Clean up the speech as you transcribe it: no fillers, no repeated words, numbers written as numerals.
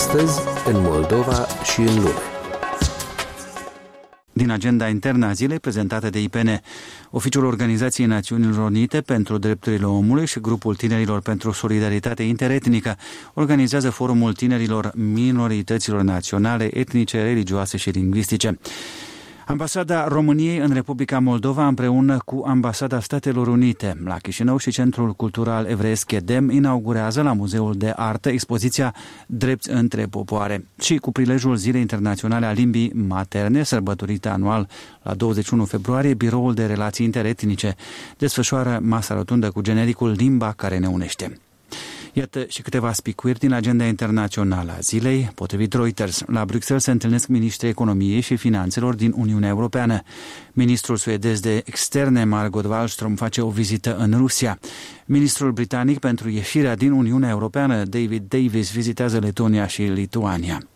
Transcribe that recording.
Astăzi, în Moldova și în lume. Din agenda internă a zilei prezentată de IPN, Oficiul Organizației Națiunilor Unite pentru Drepturile Omului și Grupul Tinerilor pentru Solidaritate Interetnică organizează Forumul Tinerilor Minorităților Naționale, Etnice, Religioase și Lingvistice. Ambasada României în Republica Moldova împreună cu Ambasada Statelor Unite la Chișinău și Centrul Cultural Evreiesc Edem inaugurează la Muzeul de Artă expoziția Drepți între popoare și cu prilejul Zilei Internaționale a Limbii Materne, sărbătorită anual la 21 februarie, Biroul de Relații Interetnice desfășoară masa rotundă cu genericul Limba care ne unește. Iată și câteva spicuiri din agenda internațională a zilei. Potrivit Reuters, la Bruxelles se întâlnesc miniștrii economiei și finanțelor din Uniunea Europeană. Ministrul suedez de externe, Margot Wallström, face o vizită în Rusia. Ministrul britanic pentru ieșirea din Uniunea Europeană, David Davis, vizitează Letonia și Lituania.